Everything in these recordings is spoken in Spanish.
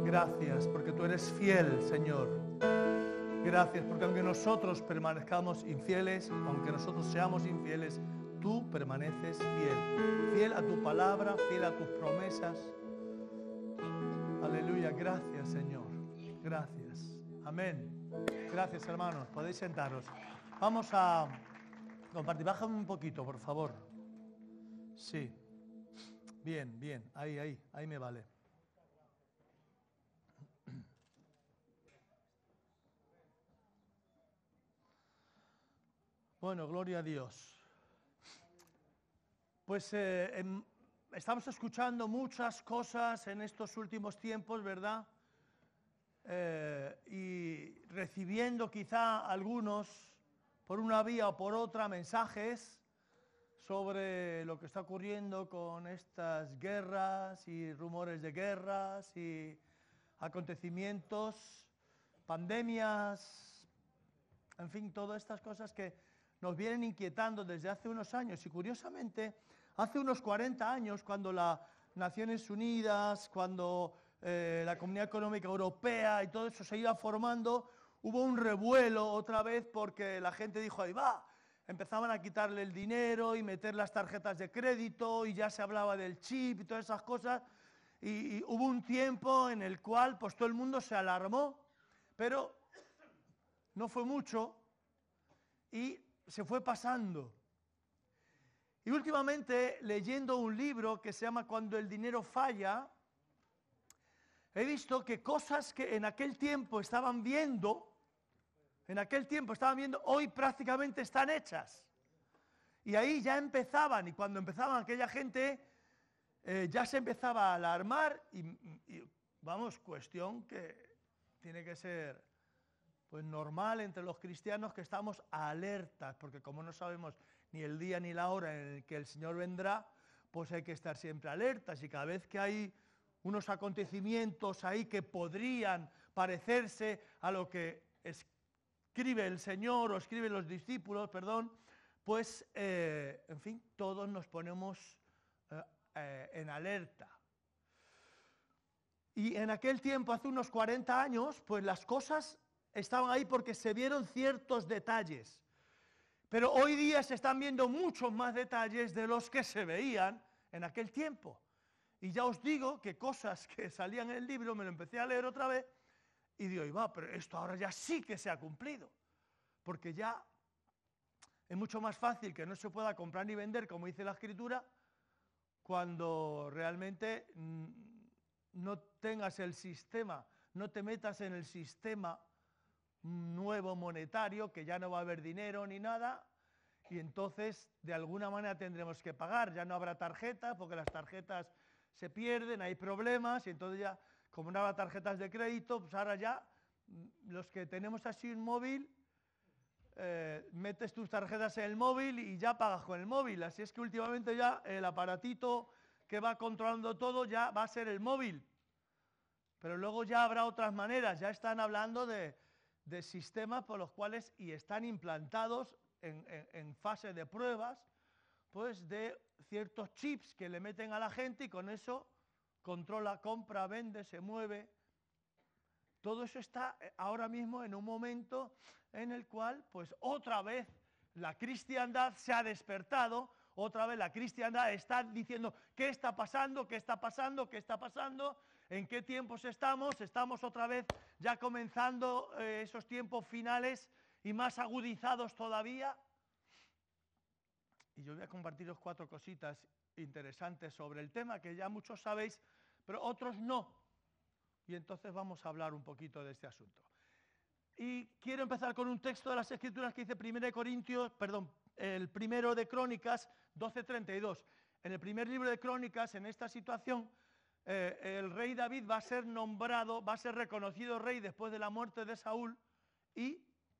Gracias porque tú eres fiel, Señor. Gracias porque aunque nosotros permanezcamos infieles, aunque nosotros seamos infieles, tú permaneces fiel. Fiel a tu palabra, fiel a tus promesas. Aleluya, gracias, Señor. Gracias. Amén. Gracias, hermanos. Podéis sentaros. Vamos a compartir. Bájame un poquito, por favor. Sí. Bien, bien. Ahí me vale. Bueno, gloria a Dios. Pues estamos escuchando muchas cosas en estos últimos tiempos, ¿verdad? Y recibiendo quizá algunos, por una vía o por otra, mensajes sobre lo que está ocurriendo con estas guerras y rumores de guerras y acontecimientos, pandemias, en fin, todas estas cosas que nos vienen inquietando desde hace unos años. Y curiosamente, hace unos 40 años, cuando las Naciones Unidas, cuando la Comunidad Económica Europea y todo eso se iba formando, hubo un revuelo otra vez porque la gente dijo, ahí va, empezaban a quitarle el dinero y meter las tarjetas de crédito y ya se hablaba del chip y todas esas cosas. Y hubo un tiempo en el cual pues todo el mundo se alarmó, pero no fue mucho y se fue pasando. Y últimamente, leyendo un libro que se llama Cuando el dinero falla, he visto que cosas que en aquel tiempo estaban viendo, hoy prácticamente están hechas. Y ahí ya empezaban, y cuando empezaban aquella gente, ya se empezaba a alarmar, y vamos, cuestión que tiene que ser pues normal entre los cristianos, que estamos alertas, porque como no sabemos ni el día ni la hora en el que el Señor vendrá, pues hay que estar siempre alertas, y cada vez que hay unos acontecimientos ahí que podrían parecerse a lo que escribe el Señor o escriben los discípulos, pues, en fin, todos nos ponemos en alerta. Y en aquel tiempo, hace unos 40 años, pues las cosas estaban ahí porque se vieron ciertos detalles. Pero hoy día se están viendo muchos más detalles de los que se veían en aquel tiempo. Y ya os digo que cosas que salían en el libro, me lo empecé a leer otra vez, y digo, va, pero esto ahora ya sí que se ha cumplido. Porque ya es mucho más fácil que no se pueda comprar ni vender, como dice la Escritura, cuando realmente no tengas el sistema, no te metas en el sistema nuevo monetario, que ya no va a haber dinero ni nada, y entonces de alguna manera tendremos que pagar, ya no habrá tarjeta, porque las tarjetas se pierden, hay problemas, y entonces ya, como no habrá tarjetas de crédito, pues ahora ya, los que tenemos así un móvil, metes tus tarjetas en el móvil y ya pagas con el móvil, así es que últimamente ya el aparatito que va controlando todo ya va a ser el móvil, pero luego ya habrá otras maneras, ya están hablando de sistemas por los cuales, y están implantados en fase de pruebas, pues de ciertos chips que le meten a la gente y con eso controla, compra, vende, se mueve. Todo eso está ahora mismo en un momento en el cual, pues otra vez la cristiandad se ha despertado, otra vez la cristiandad está diciendo, ¿qué está pasando? ¿Qué está pasando? ¿Qué está pasando? ¿En qué tiempos estamos? Estamos otra vez ya comenzando esos tiempos finales y más agudizados todavía. Y yo voy a compartiros 4 cositas interesantes sobre el tema, que ya muchos sabéis, pero otros no. Y entonces vamos a hablar un poquito de este asunto. Y quiero empezar con un texto de las Escrituras que dice el primero de Crónicas 12:32. En el primer libro de Crónicas, en esta situación, el rey David va a ser nombrado, va a ser reconocido rey después de la muerte de Saúl y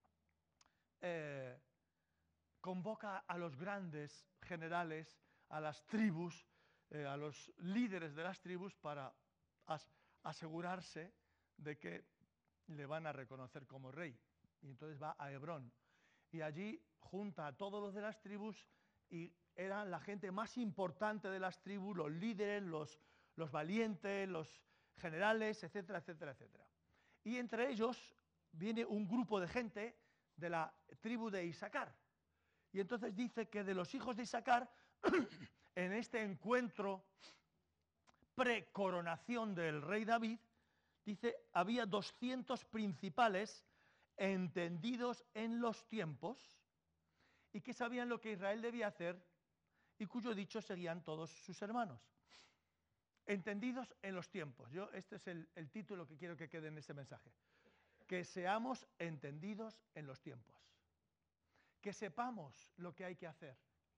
convoca a los grandes generales, a las tribus, a los líderes de las tribus para asegurarse de que le van a reconocer como rey. Y entonces va a Hebrón. Y allí junta a todos los de las tribus y eran la gente más importante de las tribus, los líderes, los valientes, los generales, etcétera, etcétera, etcétera. Y entre ellos viene un grupo de gente de la tribu de Isaacar. Y entonces dice que de los hijos de Isaacar, en este encuentro precoronación del rey David, dice, había 200 principales entendidos en los tiempos y que sabían lo que Israel debía hacer y cuyo dicho seguían todos sus hermanos. Entendidos en los tiempos. Este es el título que quiero que quede en este mensaje. Que seamos entendidos en los tiempos. Que sepamos lo que hay que hacer.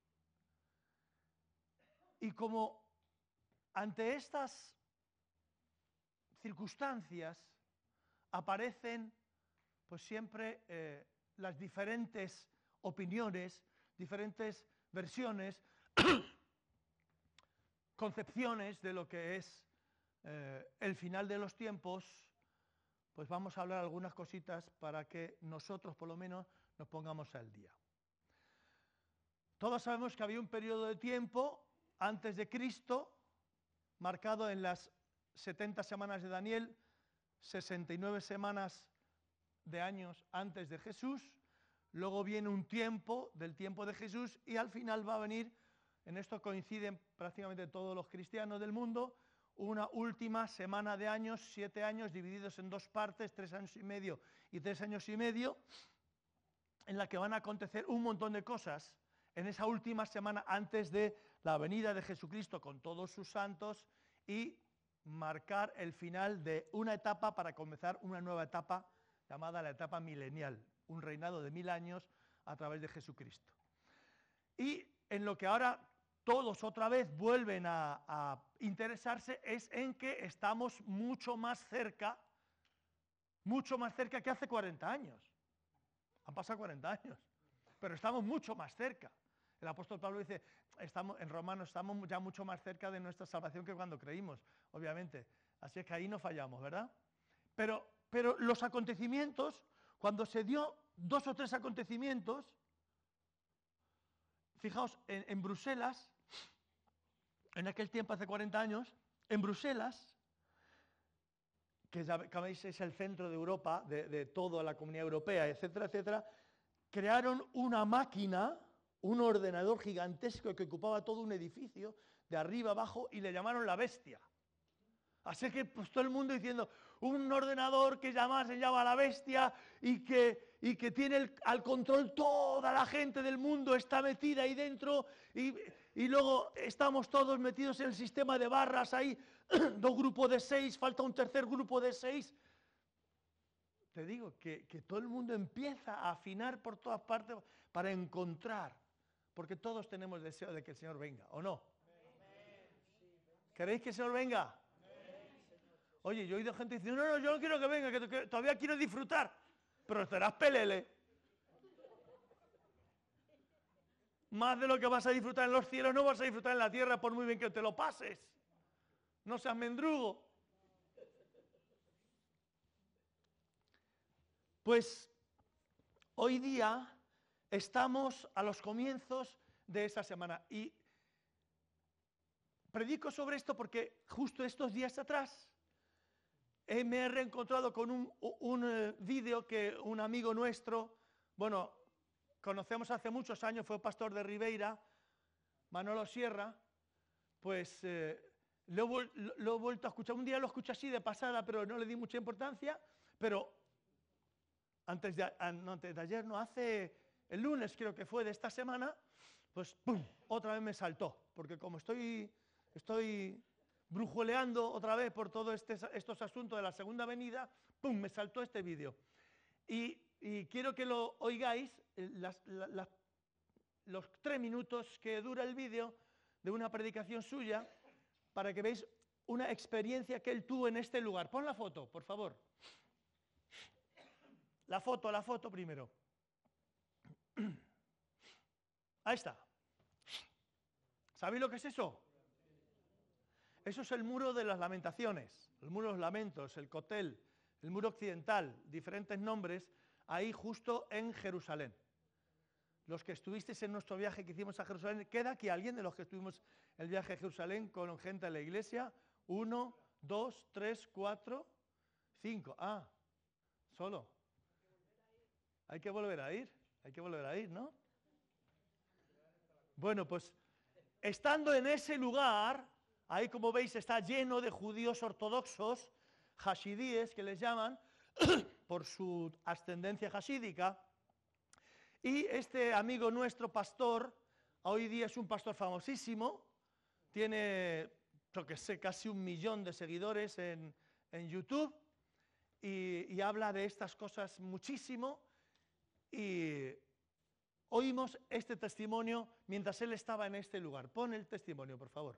Y como ante estas circunstancias aparecen pues siempre las diferentes opiniones, diferentes versiones, concepciones de lo que es el final de los tiempos, pues vamos a hablar algunas cositas para que nosotros por lo menos nos pongamos al día. Todos sabemos que había un periodo de tiempo antes de Cristo, marcado en las 70 semanas de Daniel, 69 semanas de años antes de Jesús, luego viene un tiempo del tiempo de Jesús y al final va a venir, en esto coinciden prácticamente todos los cristianos del mundo, una última semana de años, 7 años divididos en dos partes, 3 años y medio y 3 años y medio, en la que van a acontecer un montón de cosas en esa última semana antes de la venida de Jesucristo con todos sus santos y marcar el final de una etapa para comenzar una nueva etapa llamada la etapa milenial, un reinado de 1000 años a través de Jesucristo. Y en lo que ahora todos otra vez vuelven a interesarse es en que estamos mucho más cerca que hace 40 años. Han pasado 40 años, pero estamos mucho más cerca. El apóstol Pablo dice, en Romanos estamos ya mucho más cerca de nuestra salvación que cuando creímos, obviamente. Así es que ahí no fallamos, ¿verdad? Pero los acontecimientos, cuando se dio 2 o 3 acontecimientos, fijaos, en Bruselas, en aquel tiempo, hace 40 años, en Bruselas, que ya sabéis es el centro de Europa, de toda la comunidad europea, etcétera, etcétera, crearon una máquina, un ordenador gigantesco que ocupaba todo un edificio, de arriba abajo, y le llamaron la bestia. Así que pues todo el mundo diciendo, un ordenador que se llama la bestia y que tiene al control toda la gente del mundo, está metida ahí dentro y luego estamos todos metidos en el sistema de barras ahí, 2 grupos de 6, falta un tercer grupo de 6. Te digo que todo el mundo empieza a afinar por todas partes para encontrar, porque todos tenemos deseo de que el Señor venga, ¿o no? ¿Queréis que el Señor venga? Oye, yo he oído gente diciendo, no, yo no quiero que venga, que todavía quiero disfrutar, pero estarás pelele. Más de lo que vas a disfrutar en los cielos, no vas a disfrutar en la tierra por muy bien que te lo pases. No seas mendrugo. Pues hoy día estamos a los comienzos de esa semana y predico sobre esto porque justo estos días atrás me he reencontrado con un vídeo que un amigo nuestro, bueno, conocemos hace muchos años, fue pastor de Ribeira, Manolo Sierra, pues lo he vuelto a escuchar. Un día lo escuché así de pasada, pero no le di mucha importancia, pero antes de ayer, hace el lunes creo que fue de esta semana, pues ¡pum!, otra vez me saltó, porque como estoy brujuleando otra vez por todos estos asuntos de la segunda venida, ¡pum!, me saltó este vídeo. Y quiero que lo oigáis, los 3 minutos que dura el vídeo de una predicación suya, para que veáis una experiencia que él tuvo en este lugar. Pon la foto, por favor. La foto primero. Ahí está. ¿Sabéis lo que es eso? Eso es el muro de las lamentaciones, el muro de los lamentos, el Kotel, el muro occidental, diferentes nombres, ahí justo en Jerusalén. Los que estuvisteis en nuestro viaje que hicimos a Jerusalén, ¿queda aquí alguien de los que estuvimos el viaje a Jerusalén con gente de la iglesia? 1, 2, 3, 4, 5. Ah, solo. Hay que volver a ir, ¿no? Bueno, pues estando en ese lugar, ahí como veis está lleno de judíos ortodoxos, hashidíes que les llaman, por su ascendencia hasídica. Y este amigo nuestro, pastor, hoy día es un pastor famosísimo, tiene, yo que sé, casi 1 millón de seguidores en YouTube, y habla de estas cosas muchísimo, y oímos este testimonio mientras él estaba en este lugar. Pon el testimonio, por favor.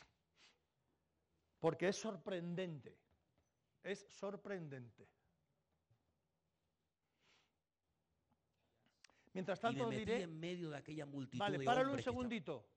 Porque es sorprendente. Es sorprendente. Mientras tanto, y me metí diré... en medio de aquella multitud Vale, de páralo un hombres que estaban. segundito.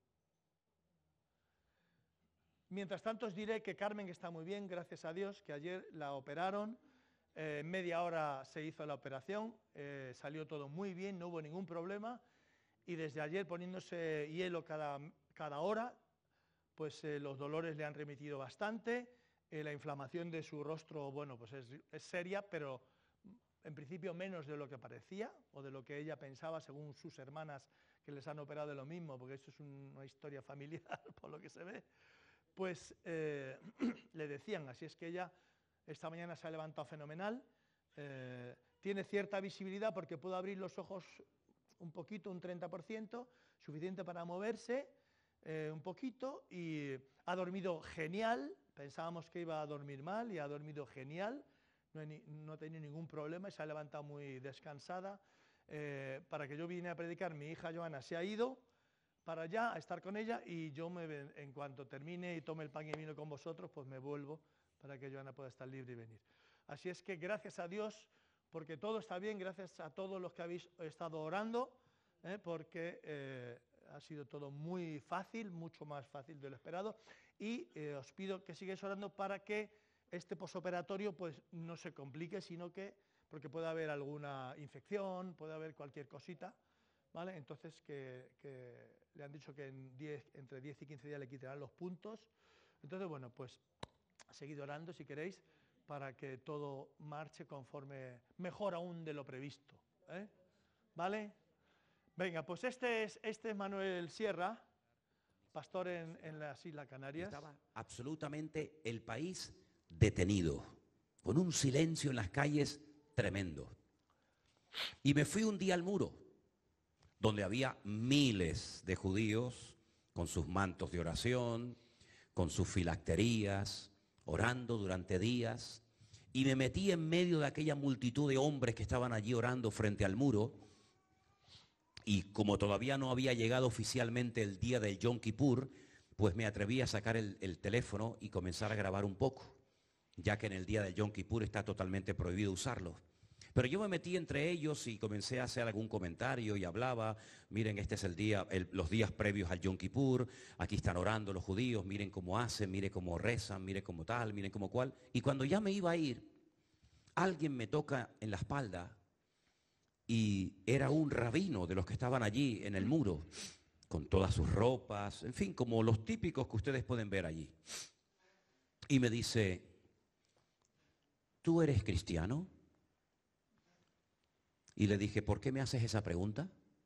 Mientras tanto os diré que Carmen está muy bien, gracias a Dios, que ayer la operaron. Media hora se hizo la operación, salió todo muy bien, no hubo ningún problema. Y desde ayer poniéndose hielo cada hora, pues los dolores le han remitido bastante. La inflamación de su rostro, bueno, pues es seria, pero en principio menos de lo que parecía o de lo que ella pensaba, según sus hermanas que les han operado de lo mismo, porque esto es una historia familiar, por lo que se ve. Pues le decían, así es que ella esta mañana se ha levantado fenomenal, tiene cierta visibilidad porque puede abrir los ojos un poquito, un 30%, suficiente para moverse un poquito, y ha dormido genial. Pensábamos que iba a dormir mal y ha dormido genial, no ha tenido ningún problema y se ha levantado muy descansada. Para que yo vine a predicar, mi hija Joana se ha ido para allá a estar con ella, y yo en cuanto termine y tome el pan y vino con vosotros, pues me vuelvo para que Joana pueda estar libre y venir. Así es que gracias a Dios, porque todo está bien, gracias a todos los que habéis estado orando, porque ha sido todo muy fácil, mucho más fácil de lo esperado, y os pido que sigáis orando para que este posoperatorio pues no se complique, sino que, porque puede haber alguna infección, puede haber cualquier cosita, ¿vale? Entonces que le han dicho que entre 10 y 15 días le quitarán los puntos. Entonces, bueno, pues seguid orando si queréis para que todo marche conforme, mejor aún de lo previsto, ¿vale? Venga, pues este es Manuel Sierra, pastor en las Islas Canarias. Estaba absolutamente el país detenido, con un silencio en las calles tremendo. Y me fui un día al muro, donde había miles de judíos con sus mantos de oración, con sus filacterías, orando durante días, y me metí en medio de aquella multitud de hombres que estaban allí orando frente al muro, y como todavía no había llegado oficialmente el día del Yom Kippur, pues me atreví a sacar el teléfono y comenzar a grabar un poco, ya que en el día del Yom Kippur está totalmente prohibido usarlo. Pero yo me metí entre ellos y comencé a hacer algún comentario y hablaba, miren, este es el día, los días previos al Yom Kippur, aquí están orando los judíos, miren cómo hacen, miren cómo rezan, miren cómo tal, miren cómo cual. Y cuando ya me iba a ir, alguien me toca en la espalda y era un rabino de los que estaban allí en el muro, con todas sus ropas, en fin, como los típicos que ustedes pueden ver allí. Y me dice, ¿tú eres cristiano? Y le dije, ¿por qué me haces esa pregunta?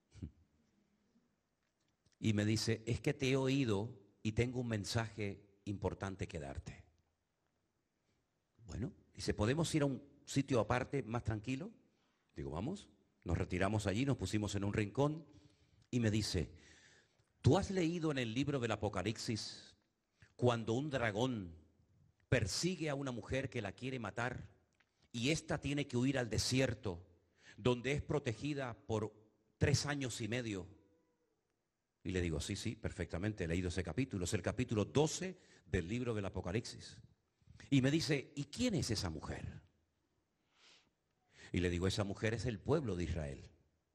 Y me dice, es que te he oído y tengo un mensaje importante que darte. Bueno, dice, ¿podemos ir a un sitio aparte más tranquilo? Digo, vamos. Nos retiramos allí, nos pusimos en un rincón y me dice, ¿tú has leído en el libro del Apocalipsis cuando un dragón persigue a una mujer que la quiere matar y ésta tiene que huir al desierto, donde es protegida por 3 años y medio? Y le digo, sí, sí, perfectamente, he leído ese capítulo, es el capítulo 12 del libro del Apocalipsis. Y me dice, ¿y quién es esa mujer? Y le digo, esa mujer es el pueblo de Israel.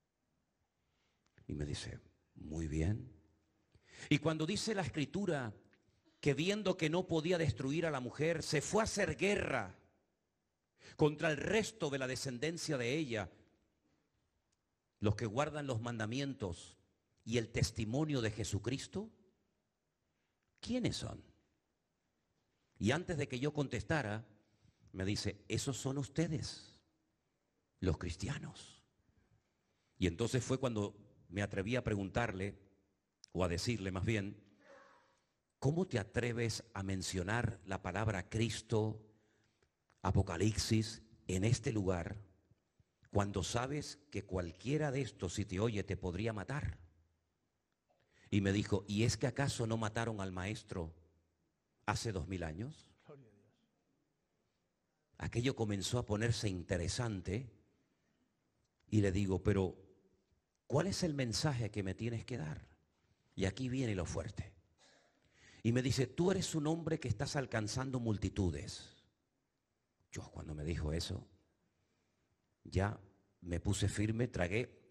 Y me dice, muy bien. Y cuando dice la Escritura que viendo que no podía destruir a la mujer, se fue a hacer guerra contra el resto de la descendencia de ella, los que guardan los mandamientos y el testimonio de Jesucristo, ¿quiénes son? Y antes de que yo contestara, me dice, esos son ustedes, los cristianos. Y entonces fue cuando me atreví a preguntarle, o a decirle más bien, ¿cómo te atreves a mencionar la palabra Cristo, Apocalipsis, en este lugar, cuando sabes que cualquiera de estos, si te oye, te podría matar? Y me dijo, ¿y es que acaso no mataron al maestro hace 2000 años? Gloria a Dios. Aquello comenzó a ponerse interesante y le digo, pero ¿cuál es el mensaje que me tienes que dar? Y aquí viene lo fuerte. Y me dice, tú eres un hombre que estás alcanzando multitudes. Yo cuando me dijo eso, ya me puse firme, tragué.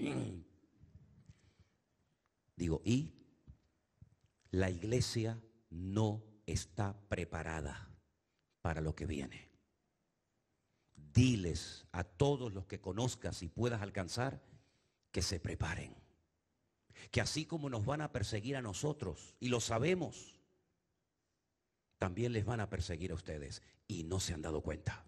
Digo, y la iglesia no está preparada para lo que viene. Diles a todos los que conozcas y puedas alcanzar que se preparen. Que así como nos van a perseguir a nosotros, y lo sabemos, también les van a perseguir a ustedes y no se han dado cuenta.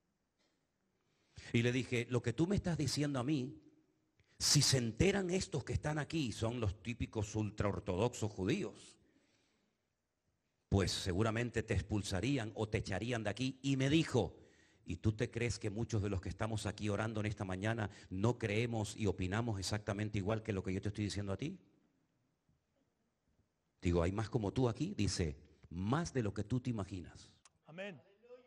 Y le dije, lo que tú me estás diciendo a mí, si se enteran estos que están aquí, son los típicos ultraortodoxos judíos, pues seguramente te expulsarían o te echarían de aquí. Y me dijo, ¿y tú te crees que muchos de los que estamos aquí orando en esta mañana no creemos y opinamos exactamente igual que lo que yo te estoy diciendo a ti? Digo, ¿hay más como tú aquí? Dice, más de lo que tú te imaginas. Amén.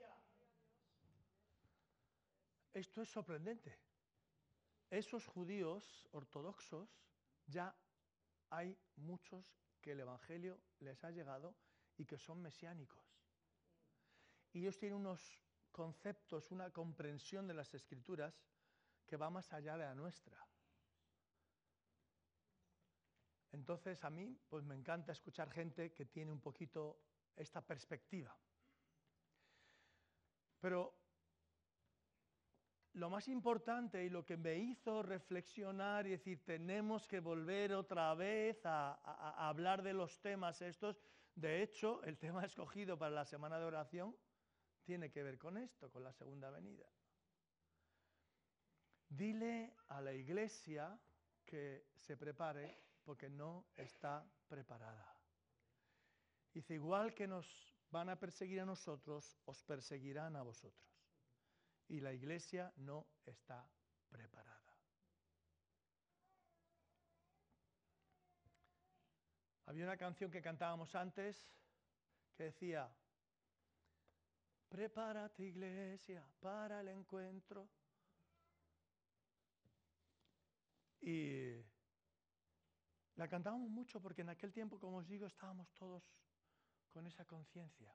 Esto es sorprendente. Esos judíos ortodoxos, ya hay muchos que el Evangelio les ha llegado y que son mesiánicos. Y ellos tienen unos conceptos, una comprensión de las Escrituras que va más allá de la nuestra. Entonces a mí pues me encanta escuchar gente que tiene un poquito esta perspectiva. Pero lo más importante y lo que me hizo reflexionar y decir, tenemos que volver otra vez a hablar de los temas estos. De hecho, el tema escogido para la semana de oración tiene que ver con esto, con la segunda venida. Dile a la iglesia que se prepare porque no está preparada. Dice, igual que nos van a perseguir a nosotros, os perseguirán a vosotros. Y la iglesia no está preparada. Había una canción que cantábamos antes que decía, prepárate iglesia para el encuentro. Y la cantábamos mucho porque en aquel tiempo, como os digo, estábamos todos con esa conciencia.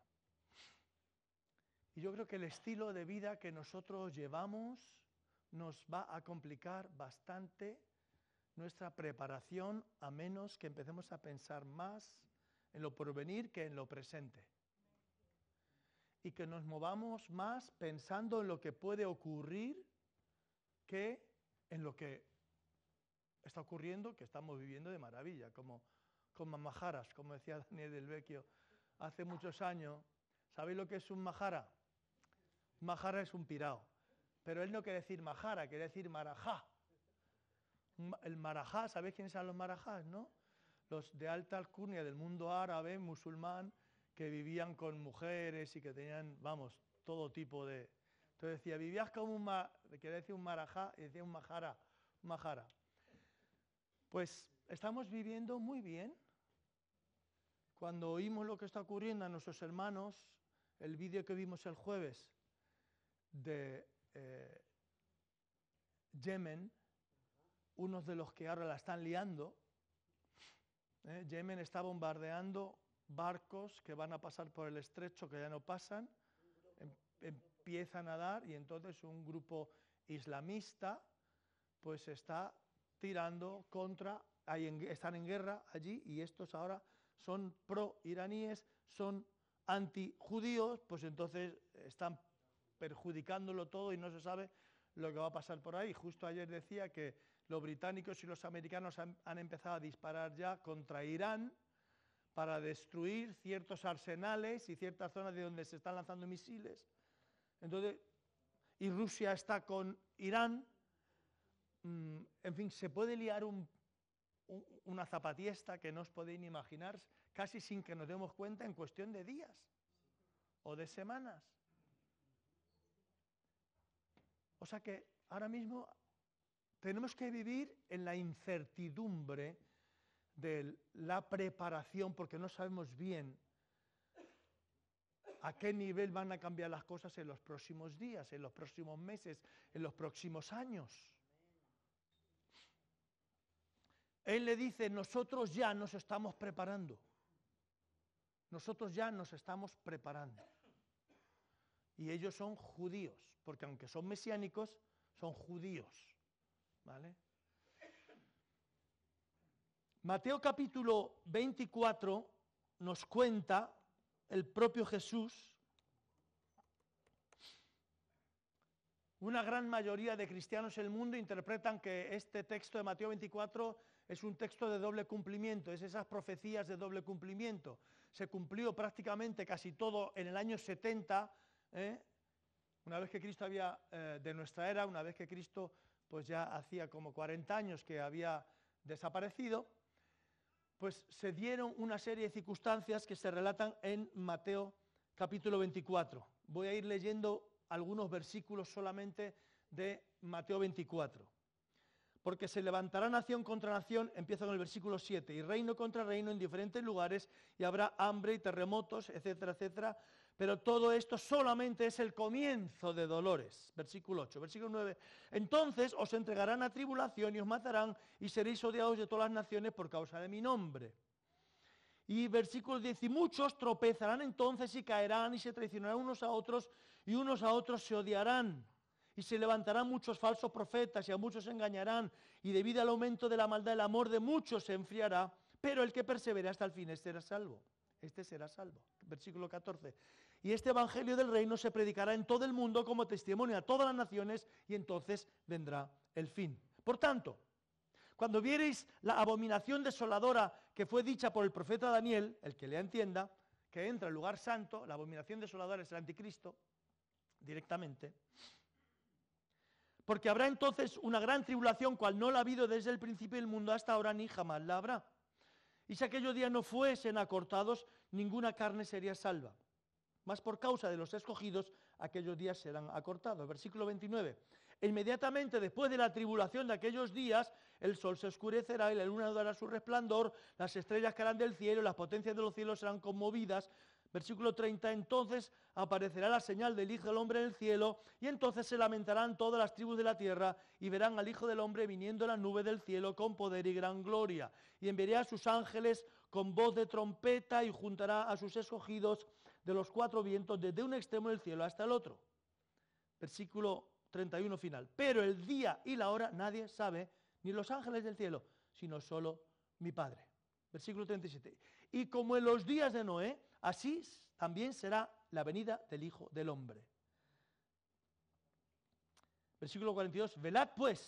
Y yo creo que el estilo de vida que nosotros llevamos nos va a complicar bastante nuestra preparación, a menos que empecemos a pensar más en lo porvenir que en lo presente. Y que nos movamos más pensando en lo que puede ocurrir que en lo que está ocurriendo, que estamos viviendo de maravilla, como majaras, como decía Daniel del Vecchio hace muchos años. ¿Sabéis lo que es un majara? Un majara es un pirao, pero él no quiere decir majara, quiere decir marajá. El marajá, ¿sabéis quiénes eran los marajás, no? Los de alta alcurnia del mundo árabe, musulmán, que vivían con mujeres y que tenían, vamos, todo tipo de... Entonces decía, vivías como quiere decir un marajá, y decía un majara. Pues estamos viviendo muy bien. Cuando oímos lo que está ocurriendo a nuestros hermanos, el vídeo que vimos el jueves de Yemen, unos de los que ahora la están liando, Yemen está bombardeando barcos que van a pasar por el estrecho, que ya no pasan, empiezan a dar y entonces un grupo islamista pues está tirando contra, están en guerra allí y estos ahora son pro-iraníes, son anti-judíos, pues entonces están perjudicándolo todo y no se sabe lo que va a pasar por ahí. Justo ayer decía que los británicos y los americanos han empezado a disparar ya contra Irán para destruir ciertos arsenales y ciertas zonas de donde se están lanzando misiles. Entonces, y Rusia está con Irán. En fin, se puede liar una zapatiesta que no os podéis ni imaginar, casi sin que nos demos cuenta, en cuestión de días o de semanas. O sea que ahora mismo tenemos que vivir en la incertidumbre de la preparación, porque no sabemos bien a qué nivel van a cambiar las cosas en los próximos días, en los próximos meses, en los próximos años. Él le dice, nosotros ya nos estamos preparando. Nosotros ya nos estamos preparando. Y ellos son judíos, porque aunque son mesiánicos, son judíos. ¿Vale? Mateo capítulo 24 nos cuenta el propio Jesús. Una gran mayoría de cristianos en el mundo interpretan que este texto de Mateo 24 es un texto de doble cumplimiento, es esas profecías de doble cumplimiento. Se cumplió prácticamente casi todo en el año 70, una vez que Cristo había, de nuestra era, una vez que Cristo pues ya hacía como 40 años que había desaparecido, pues se dieron una serie de circunstancias que se relatan en Mateo capítulo 24. Voy a ir leyendo algunos versículos solamente de Mateo 24. Porque se levantará nación contra nación, empieza con el versículo 7, y reino contra reino en diferentes lugares, y habrá hambre y terremotos, etcétera, etcétera. Pero todo esto solamente es el comienzo de dolores. Versículo 8, versículo 9. Entonces os entregarán a tribulación y os matarán, y seréis odiados de todas las naciones por causa de mi nombre. Y versículo 10, y muchos tropezarán entonces y caerán y se traicionarán unos a otros, y unos a otros se odiarán. Y se levantarán muchos falsos profetas y a muchos engañarán, y debido al aumento de la maldad el amor de muchos se enfriará, pero el que persevere hasta el fin, este será salvo. Este será salvo. Versículo 14. Y este evangelio del reino se predicará en todo el mundo como testimonio a todas las naciones, y entonces vendrá el fin. Por tanto, cuando viereis la abominación desoladora que fue dicha por el profeta Daniel, el que lea entienda, que entra al lugar santo, la abominación desoladora es el anticristo, directamente. Porque habrá entonces una gran tribulación, cual no la ha habido desde el principio del mundo hasta ahora, ni jamás la habrá. Y si aquellos días no fuesen acortados, ninguna carne sería salva. Mas por causa de los escogidos, aquellos días serán acortados. Versículo 29. E inmediatamente después de la tribulación de aquellos días, el sol se oscurecerá y la luna no dará su resplandor, las estrellas caerán del cielo, las potencias de los cielos serán conmovidas. Versículo 30, entonces aparecerá la señal del Hijo del Hombre en el cielo, y entonces se lamentarán todas las tribus de la tierra, y verán al Hijo del Hombre viniendo en la nube del cielo con poder y gran gloria. Y enviará a sus ángeles con voz de trompeta, y juntará a sus escogidos de los cuatro vientos, desde un extremo del cielo hasta el otro. Versículo 31 final. Pero el día y la hora nadie sabe, ni los ángeles del cielo, sino solo mi Padre. Versículo 37. Y como en los días de Noé, así también será la venida del Hijo del Hombre. Versículo 42. Velad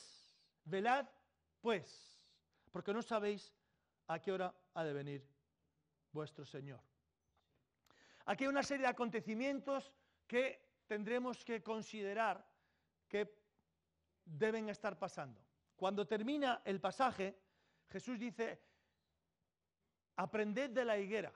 pues, porque no sabéis a qué hora ha de venir vuestro Señor. Aquí hay una serie de acontecimientos que tendremos que considerar que deben estar pasando. Cuando termina el pasaje, Jesús dice, aprended de la higuera.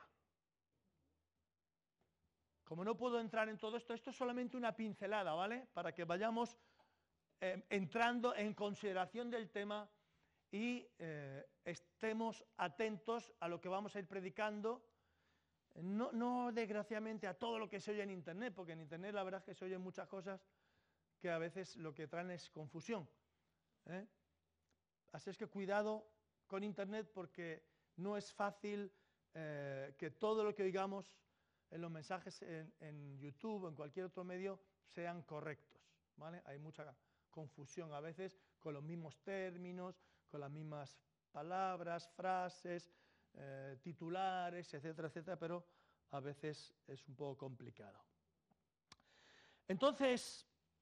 Como no puedo entrar en todo esto, esto es solamente una pincelada, ¿vale? Para que vayamos entrando en consideración del tema y estemos atentos a lo que vamos a ir predicando. No desgraciadamente a todo lo que se oye en Internet, porque en Internet la verdad es que se oyen muchas cosas que a veces lo que traen es confusión. Así es que cuidado con Internet, porque no es fácil que todo lo que oigamos en los mensajes en YouTube o en cualquier otro medio sean correctos, ¿vale? Hay mucha confusión a veces con los mismos términos, con las mismas palabras, frases, titulares, etcétera, etcétera, pero a veces es un poco complicado. Entonces,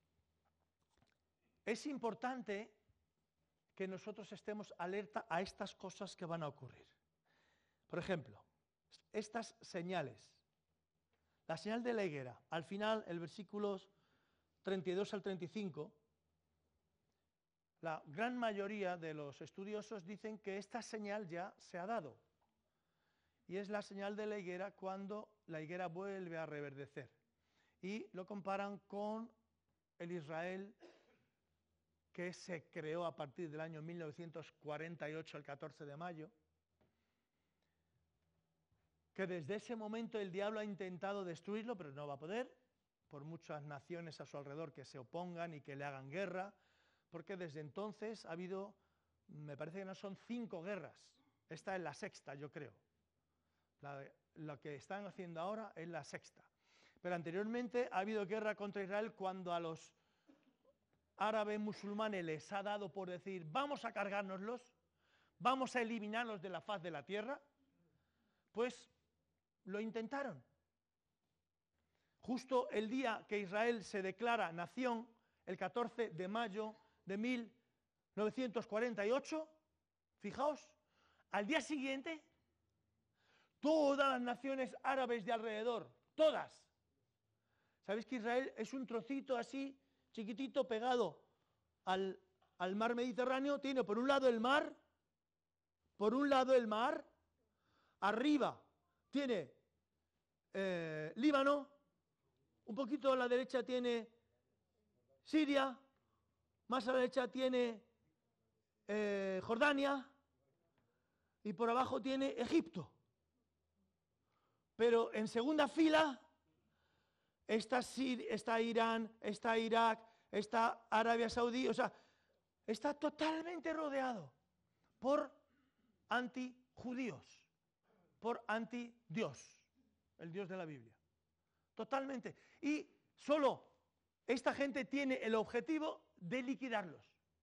es importante que nosotros estemos alerta a estas cosas que van a ocurrir. Por ejemplo, estas señales. La señal de la higuera. Al final, el versículos 32 al 35, la gran mayoría de los estudiosos dicen que esta señal ya se ha dado. Y es la señal de la higuera cuando la higuera vuelve a reverdecer. Y lo comparan con el Israel que se creó a partir del año 1948, el 14 de mayo, que desde ese momento el diablo ha intentado destruirlo, pero no va a poder, por muchas naciones a su alrededor que se opongan y que le hagan guerra, porque desde entonces ha habido, me parece que no son 5 guerras, esta es la sexta, yo creo. Lo que están haciendo ahora es la sexta. Pero anteriormente ha habido guerra contra Israel cuando a los árabes musulmanes les ha dado por decir, vamos a cargárnoslos, vamos a eliminarlos de la faz de la tierra, pues lo intentaron. Justo el día que Israel se declara nación, el 14 de mayo de 1948, fijaos, al día siguiente, todas las naciones árabes de alrededor, todas. ¿Sabéis que Israel es un trocito así, chiquitito, pegado al mar Mediterráneo? Tiene por un lado el mar, arriba tiene Líbano, un poquito a la derecha tiene Siria, más a la derecha tiene Jordania y por abajo tiene Egipto. Pero en segunda fila está Irán, está Irak, está Arabia Saudí, o sea, está totalmente rodeado por antijudíos, por antidios, el Dios de la Biblia. Totalmente. Y solo esta gente tiene el objetivo de liquidarlos.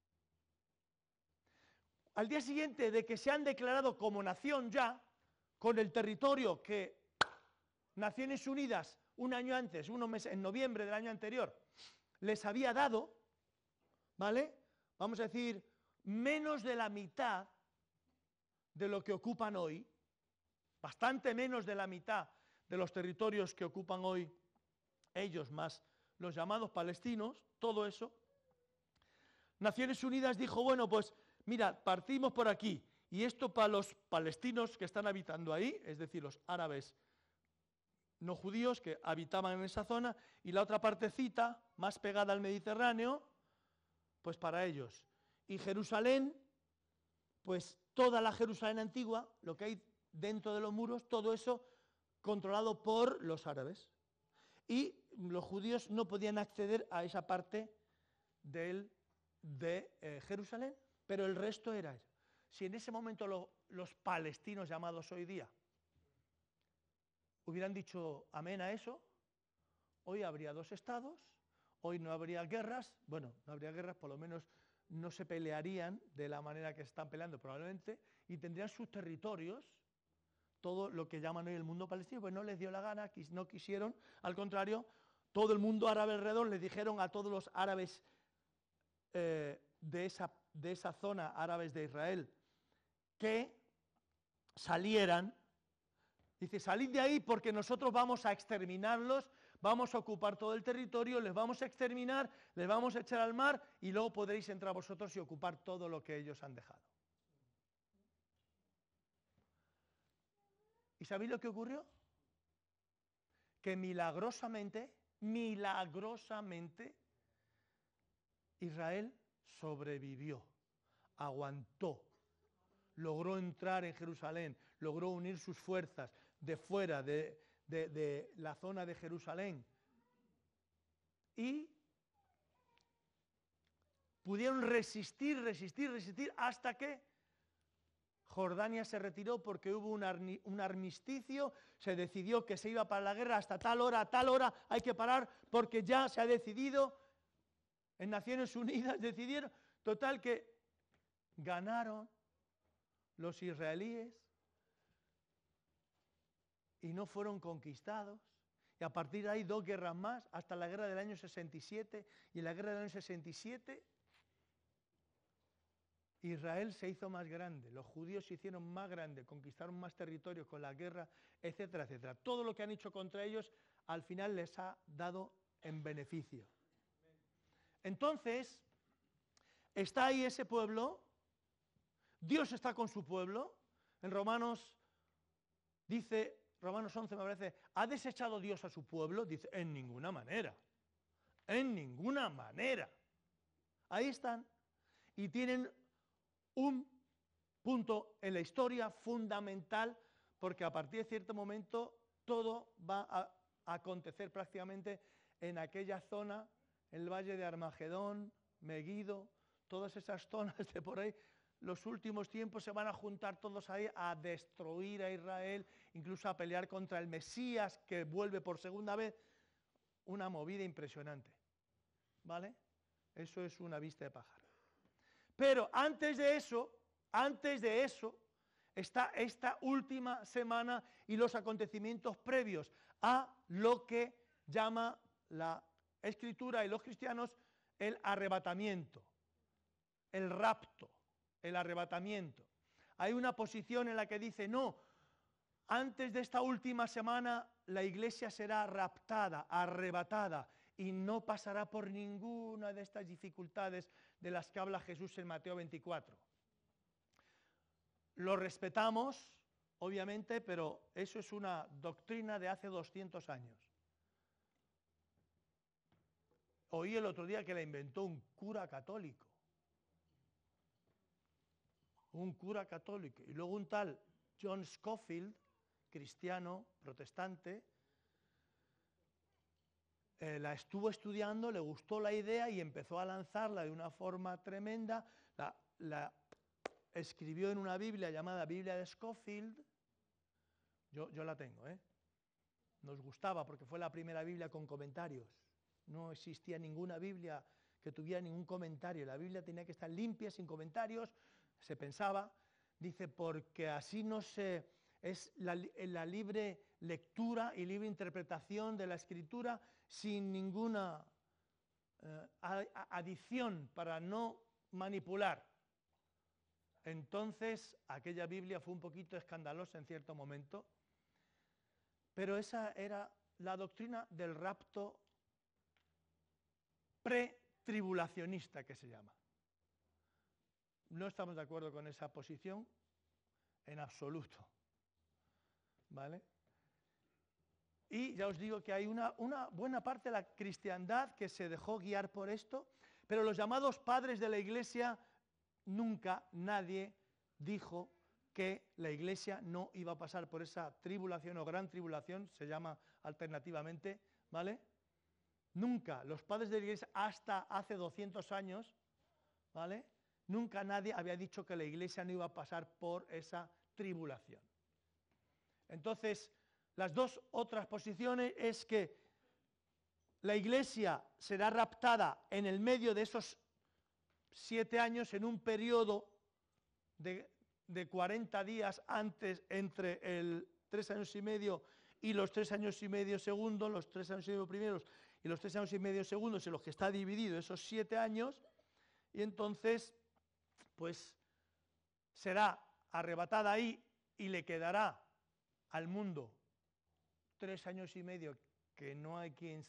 Al día siguiente de que se han declarado como nación ya, con el territorio que Naciones Unidas un año antes, en noviembre del año anterior, les había dado, ¿vale? Vamos a decir, menos de la mitad de lo que ocupan hoy, bastante menos de la mitad de los territorios que ocupan hoy ellos, más los llamados palestinos, todo eso. Naciones Unidas dijo, bueno, pues mira, partimos por aquí, y esto para los palestinos que están habitando ahí, es decir, los árabes no judíos que habitaban en esa zona, y la otra partecita, más pegada al Mediterráneo, pues para ellos. Y Jerusalén, pues toda la Jerusalén antigua, lo que hay dentro de los muros, todo eso controlado por los árabes. Y los judíos no podían acceder a esa parte de Jerusalén, pero el resto era eso. Si en ese momento los palestinos llamados hoy día hubieran dicho amén a eso, hoy habría 2 estados, hoy no habría guerras, bueno, no habría guerras, por lo menos no se pelearían de la manera que se están peleando probablemente, y tendrían sus territorios, todo lo que llaman hoy el mundo palestino, pues no les dio la gana, no quisieron, al contrario, todo el mundo árabe alrededor les dijeron a todos los árabes de esa zona, árabes de Israel, que salieran. Dice, salid de ahí porque nosotros vamos a exterminarlos, vamos a ocupar todo el territorio, les vamos a exterminar, les vamos a echar al mar y luego podréis entrar vosotros y ocupar todo lo que ellos han dejado. ¿Y sabéis lo que ocurrió? Que milagrosamente, Israel sobrevivió, aguantó, logró entrar en Jerusalén, logró unir sus fuerzas de fuera de la zona de Jerusalén y pudieron resistir hasta que Jordania se retiró porque hubo un armisticio, se decidió que se iba para la guerra hasta tal hora hay que parar porque ya se ha decidido, en Naciones Unidas decidieron, total que ganaron los israelíes y no fueron conquistados. Y a partir de ahí 2 guerras más, hasta la guerra del año 67, y en la guerra del año 67 Israel se hizo más grande, los judíos se hicieron más grandes, conquistaron más territorios con la guerra, etcétera, etcétera. Todo lo que han hecho contra ellos al final les ha dado en beneficio. Entonces, está ahí ese pueblo, Dios está con su pueblo. En Romanos dice, Romanos 11 me parece, ¿ha desechado Dios a su pueblo? Dice, en ninguna manera, en ninguna manera. Ahí están y tienen un punto en la historia fundamental, porque a partir de cierto momento todo va a acontecer prácticamente en aquella zona, el valle de Armagedón, Meguido, todas esas zonas de por ahí. Los últimos tiempos se van a juntar todos ahí a destruir a Israel, incluso a pelear contra el Mesías que vuelve por segunda vez. Una movida impresionante, ¿vale? Eso es una vista de pájaro. Pero antes de eso, está esta última semana y los acontecimientos previos a lo que llama la Escritura y los cristianos el arrebatamiento, el rapto, el arrebatamiento. Hay una posición en la que dice, no, antes de esta última semana la iglesia será raptada, arrebatada, y no pasará por ninguna de estas dificultades de las que habla Jesús en Mateo 24. Lo respetamos, obviamente, pero eso es una doctrina de hace 200 años. Oí el otro día que la inventó un cura católico. Un cura católico. Y luego un tal John Scofield, cristiano, protestante, la estuvo estudiando, le gustó la idea y empezó a lanzarla de una forma tremenda. La escribió en una Biblia llamada Biblia de Scofield. Yo la tengo, ¿eh? Nos gustaba porque fue la primera Biblia con comentarios. No existía ninguna Biblia que tuviera ningún comentario. La Biblia tenía que estar limpia, sin comentarios, se pensaba. Dice, porque así no se... es la libre lectura y libre interpretación de la Escritura sin ninguna adición para no manipular. Entonces, aquella Biblia fue un poquito escandalosa en cierto momento, pero esa era la doctrina del rapto pretribulacionista, que se llama. No estamos de acuerdo con esa posición en absoluto, ¿vale? Y ya os digo que hay una buena parte de la cristiandad que se dejó guiar por esto, pero los llamados padres de la Iglesia, nunca nadie dijo que la Iglesia no iba a pasar por esa tribulación o gran tribulación, se llama alternativamente, ¿vale? Nunca, los padres de la Iglesia hasta hace 200 años, ¿vale? Nunca nadie había dicho que la Iglesia no iba a pasar por esa tribulación. Entonces, las dos otras posiciones es que la Iglesia será raptada en el medio de esos 7 años en un periodo de 40 días antes entre el 3 años y medio y los 3 años y medio segundos, los 3 años y medio primeros y los 3 años y medio segundos en los que está dividido esos 7 años, y entonces pues será arrebatada ahí y le quedará al mundo 3 años y medio que no hay quien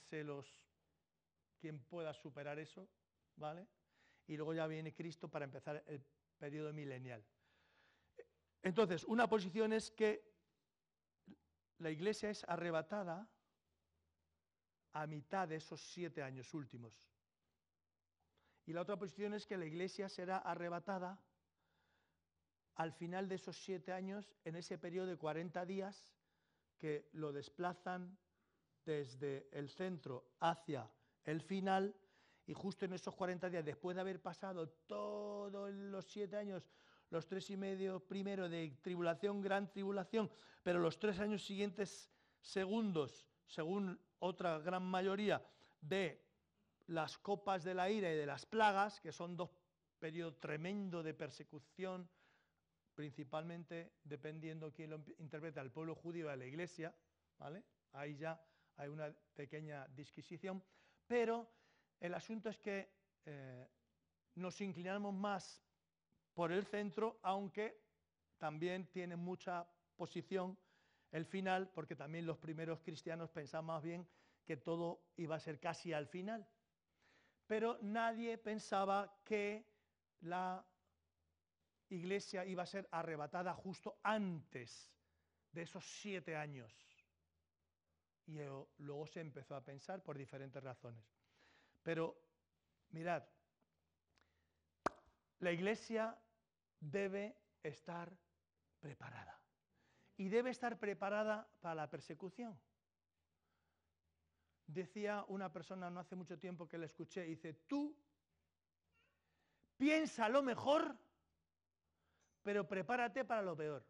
pueda superar eso, ¿vale? Y luego ya viene Cristo para empezar el periodo milenial. Entonces, una posición es que la Iglesia es arrebatada a mitad de esos 7 años últimos. Y la otra posición es que la Iglesia será arrebatada al final de esos 7 años, en ese periodo de 40 días, que lo desplazan desde el centro hacia el final, y justo en esos 40 días, después de haber pasado todos los 7 años, los 3 y medio primero de tribulación, gran tribulación, pero los 3 años siguientes segundos, según otra gran mayoría, de las copas de la ira y de las plagas, que son 2 periodos tremendos de persecución, principalmente dependiendo quién lo interpreta, al pueblo judío y a la Iglesia, ¿vale? Ahí ya hay una pequeña disquisición, pero el asunto es que nos inclinamos más por el centro, aunque también tiene mucha posición el final, porque también los primeros cristianos pensaban más bien que todo iba a ser casi al final. Pero nadie pensaba que la iglesia iba a ser arrebatada justo antes de esos 7 años. Y luego se empezó a pensar por diferentes razones. Pero mirad, la iglesia debe estar preparada. Y debe estar preparada para la persecución. Decía una persona no hace mucho tiempo que la escuché, dice, tú piensa lo mejor, pero prepárate para lo peor.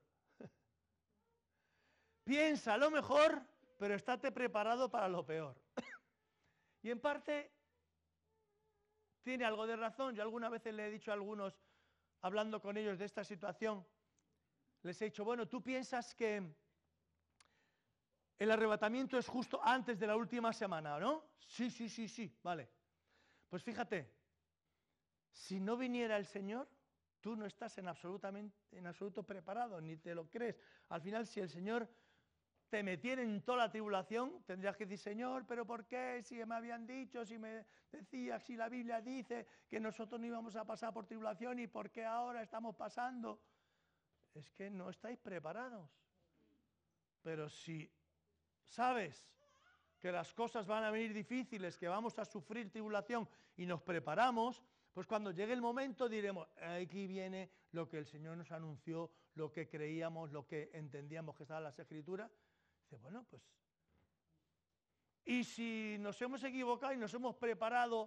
Piensa lo mejor, pero estate preparado para lo peor. Y en parte tiene algo de razón. Yo algunas veces le he dicho a algunos, hablando con ellos de esta situación, les he dicho, bueno, tú piensas que el arrebatamiento es justo antes de la última semana, ¿no? Sí, vale. Pues fíjate, si no viniera el Señor, tú no estás en absoluto preparado, ni te lo crees. Al final, si el Señor te metiera en toda la tribulación, tendrías que decir, Señor, ¿pero por qué? Si me habían dicho, si me decía, si la Biblia dice que nosotros no íbamos a pasar por tribulación, ¿y por qué ahora estamos pasando? Es que no estáis preparados. Pero si sabes que las cosas van a venir difíciles, que vamos a sufrir tribulación y nos preparamos, pues cuando llegue el momento diremos, aquí viene lo que el Señor nos anunció, lo que creíamos, lo que entendíamos que estaba en las Escrituras. Dice, bueno, pues, y si nos hemos equivocado y nos hemos preparado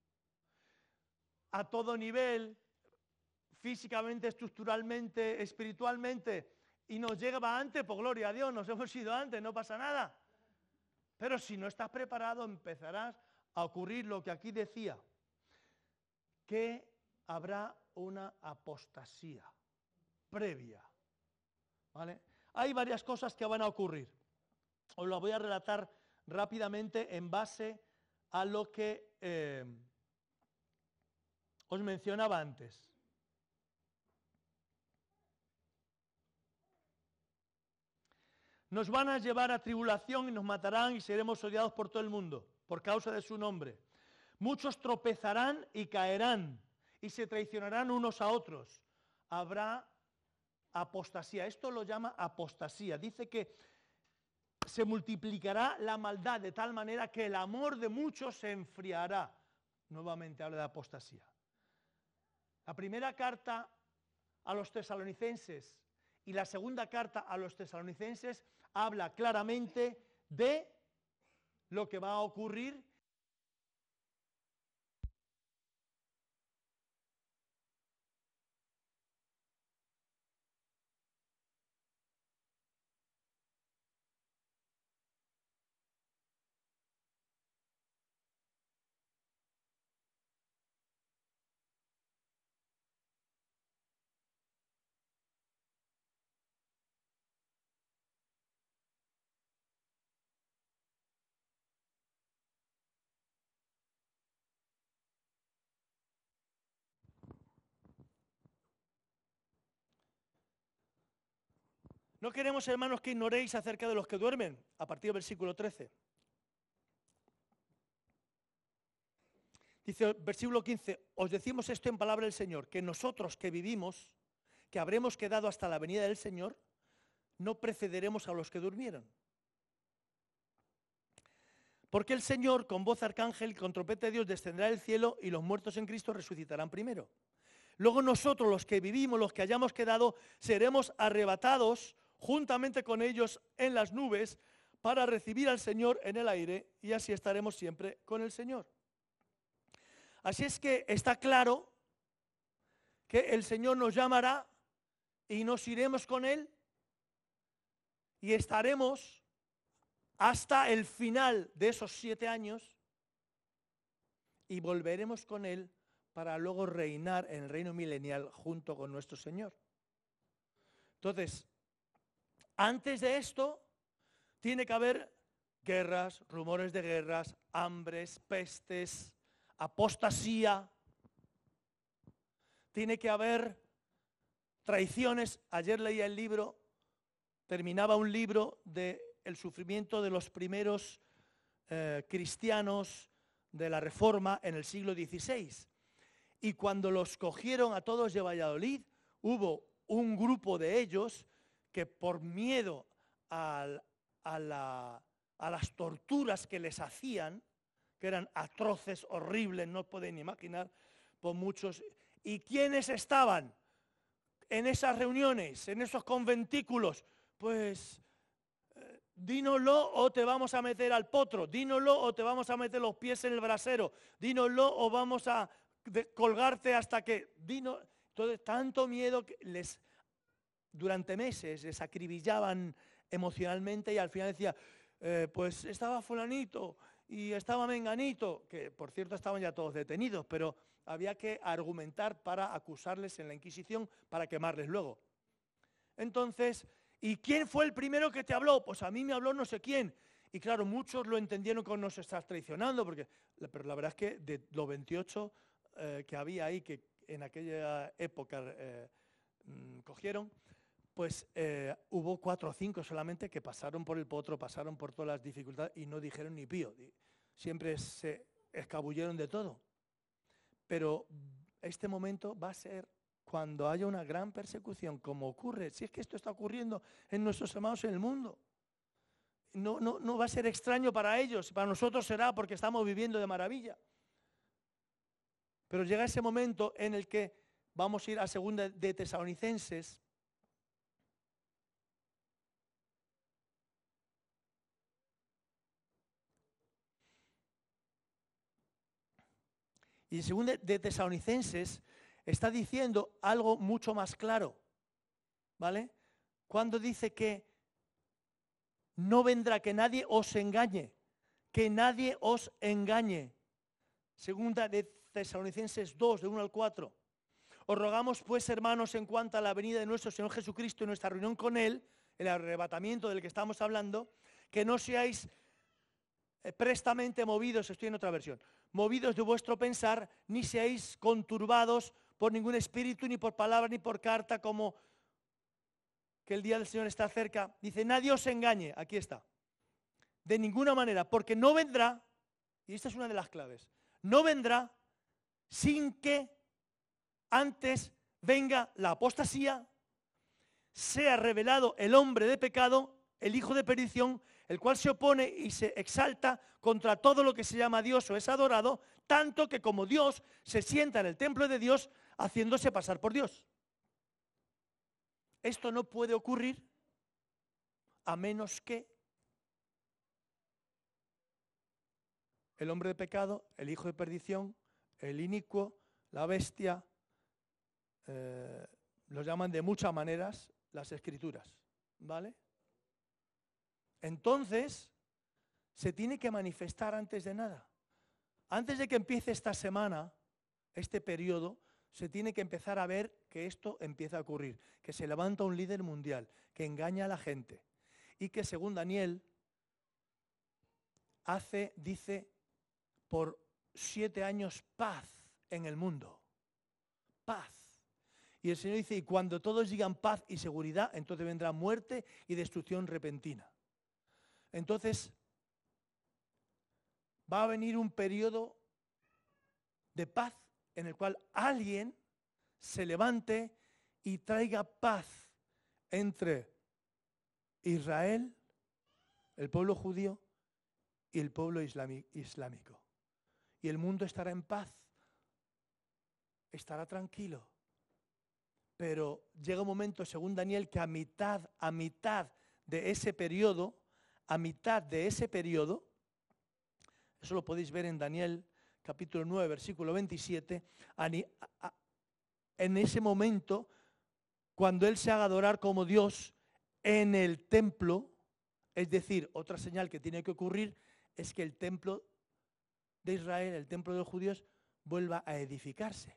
a todo nivel, físicamente, estructuralmente, espiritualmente, y nos llega antes, pues gloria a Dios, nos hemos ido antes, no pasa nada. Pero si no estás preparado, empezarás a ocurrir lo que aquí decía, que habrá una apostasía previa, ¿vale? Hay varias cosas que van a ocurrir. Os lo voy a relatar rápidamente en base a lo que os mencionaba antes. Nos van a llevar a tribulación y nos matarán y seremos odiados por todo el mundo, por causa de su nombre. Muchos tropezarán y caerán y se traicionarán unos a otros. Habrá apostasía. Esto lo llama apostasía. Dice que se multiplicará la maldad de tal manera que el amor de muchos se enfriará. Nuevamente habla de apostasía. La primera carta a los tesalonicenses y la segunda carta a los tesalonicenses habla claramente de lo que va a ocurrir. No queremos, hermanos, que ignoréis acerca de los que duermen, a partir del versículo 13. Dice, versículo 15, os decimos esto en palabra del Señor, que nosotros que vivimos, que habremos quedado hasta la venida del Señor, no precederemos a los que durmieron. Porque el Señor, con voz arcángel, con trompeta de Dios, descenderá del cielo y los muertos en Cristo resucitarán primero. Luego nosotros, los que vivimos, los que hayamos quedado, seremos arrebatados juntamente con ellos en las nubes para recibir al Señor en el aire y así estaremos siempre con el Señor. Así es que está claro que el Señor nos llamará y nos iremos con Él y estaremos hasta el final de esos 7 años y volveremos con Él para luego reinar en el reino milenial junto con nuestro Señor. Entonces, antes de esto, tiene que haber guerras, rumores de guerras, hambres, pestes, apostasía. Tiene que haber traiciones. Ayer leía el libro, terminaba un libro de el sufrimiento de los primeros cristianos de la Reforma en el siglo XVI. Y cuando los cogieron a todos de Valladolid, hubo un grupo de ellos que por miedo a las torturas que les hacían, que eran atroces, horribles, no pueden imaginar, por muchos. ¿Y quiénes estaban en esas reuniones, en esos conventículos? Pues dínoslo o te vamos a meter al potro, dínoslo o te vamos a meter los pies en el brasero, dínoslo o vamos a colgarte hasta que... Entonces, tanto miedo que durante meses les acribillaban emocionalmente y al final decía, pues estaba fulanito y estaba menganito, que por cierto estaban ya todos detenidos, pero había que argumentar para acusarles en la Inquisición para quemarles luego. Entonces, ¿y quién fue el primero que te habló? Pues a mí me habló no sé quién. Y claro, muchos lo entendieron como nos estás traicionando, pero la verdad es que de los 28 que había ahí, que en aquella época cogieron, pues hubo 4 o 5 solamente que pasaron por el potro, pasaron por todas las dificultades y no dijeron ni pío. Siempre se escabulleron de todo. Pero este momento va a ser cuando haya una gran persecución, como ocurre, si es que esto está ocurriendo en nuestros hermanos en el mundo. No va a ser extraño para ellos, para nosotros será porque estamos viviendo de maravilla. Pero llega ese momento en el que vamos a ir a 2 de Tesalonicenses. Y en 2 de Tesalonicenses está diciendo algo mucho más claro, ¿vale? Cuando dice que no vendrá, que nadie os engañe, que nadie os engañe. 2 de Tesalonicenses 2, de 1 al 4. Os rogamos pues, hermanos, en cuanto a la venida de nuestro Señor Jesucristo y nuestra reunión con Él, el arrebatamiento del que estamos hablando, que no seáis prestamente movidos, estoy en otra versión, movidos de vuestro pensar, ni seáis conturbados por ningún espíritu, ni por palabra, ni por carta, como que el día del Señor está cerca. Dice, nadie os engañe, aquí está, de ninguna manera, porque no vendrá, y esta es una de las claves, no vendrá sin que antes venga la apostasía, sea revelado el hombre de pecado, el hijo de perdición, el cual se opone y se exalta contra todo lo que se llama Dios o es adorado, tanto que como Dios se sienta en el templo de Dios haciéndose pasar por Dios. Esto no puede ocurrir a menos que el hombre de pecado, el hijo de perdición, el inicuo, la bestia, los llaman de muchas maneras las escrituras, ¿vale? Entonces, se tiene que manifestar antes de nada. Antes de que empiece esta semana, este periodo, se tiene que empezar a ver que esto empieza a ocurrir, que se levanta un líder mundial, que engaña a la gente y que según Daniel dice, por 7 años paz en el mundo. Paz. Y el Señor dice, y cuando todos digan paz y seguridad, entonces vendrá muerte y destrucción repentina. Entonces, va a venir un periodo de paz en el cual alguien se levante y traiga paz entre Israel, el pueblo judío y el pueblo islámico. Y el mundo estará en paz, estará tranquilo. Pero llega un momento, según Daniel, que a mitad de ese periodo, eso lo podéis ver en Daniel capítulo 9, versículo 27, en ese momento, cuando Él se haga adorar como Dios en el templo, es decir, otra señal que tiene que ocurrir es que el templo de Israel, el templo de los judíos, vuelva a edificarse.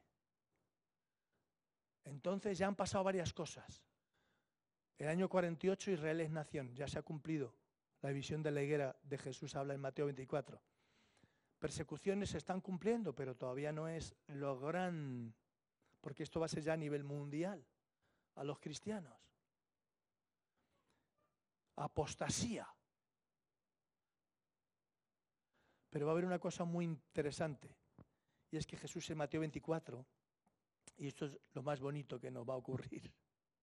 Entonces ya han pasado varias cosas. El año 48 Israel es nación, ya se ha cumplido. La visión de la higuera de Jesús habla en Mateo 24. Persecuciones se están cumpliendo, pero todavía no es lo gran, porque esto va a ser ya a nivel mundial. a los cristianos. Apostasía. Pero va a haber una cosa muy interesante, y es que Jesús en Mateo 24, y esto es lo más bonito que nos va a ocurrir,